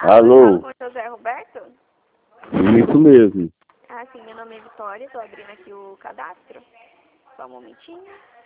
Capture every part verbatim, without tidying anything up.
Alô, eu falo Alô? com o José Roberto? Isso mesmo. Ah, sim, meu nome é Vitória, estou abrindo aqui o cadastro. Só um momentinho.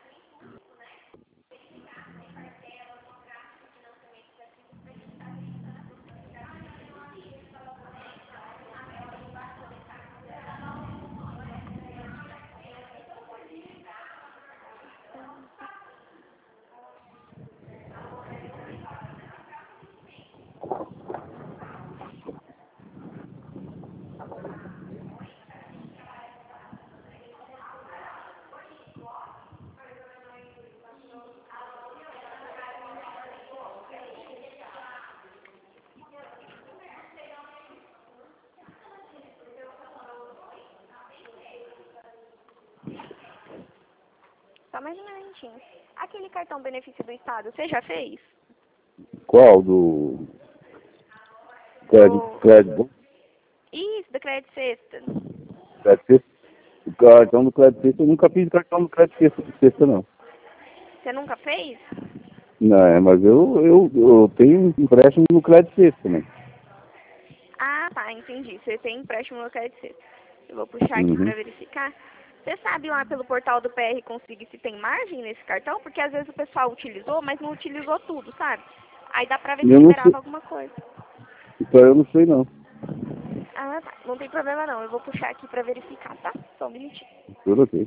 Só mais um momentinho. Aquele cartão benefício do Estado, você já fez? Qual? Do crédito? Do... Crédito? Isso, do Crédito Sexta. Crédito sexta? O cartão do crédito sexta, eu nunca fiz cartão do crédito sexta, sexta não. Você nunca fez? Não, é, mas eu, eu, eu tenho empréstimo no crédito sexta, né? Ah, tá, entendi. Você tem empréstimo no Crédito Sexta. Eu vou puxar aqui Uhum. para verificar. Você sabe lá pelo portal do P R Consigo se tem margem nesse cartão? Porque às vezes o pessoal utilizou, mas não utilizou tudo, sabe? Aí dá pra ver se Eu não sei, liberava alguma coisa. então eu não sei não. Ah, tá. Não tem problema não. Eu vou puxar aqui pra verificar, tá? Só um minutinho. Tudo ok.